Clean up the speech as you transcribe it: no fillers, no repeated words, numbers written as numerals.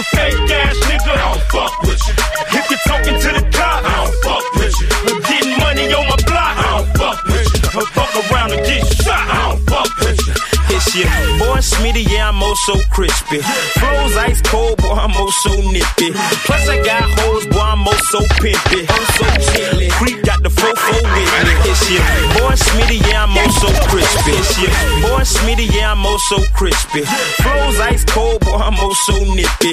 fake ass nigga, I don't fuck with you. If you're talking to the cop, I don't fuck with you. Getting money on my block, I don't fuck with you. Fuck around and get shot, I don't fuck with you. It's your boy Smitty, yeah, I'm oh so crispy. Flows ice cold, boy, I'm oh so nippy. Plus I got hoes, boy, I'm oh so pimpy. I'm so chilly. Creep got the fofo with me. It's your boy Smitty, yeah, I'm oh so crispy. It's your boy Smitty, yeah, I'm oh so crispy. Flows ice cold, boy, I'm oh so nippy.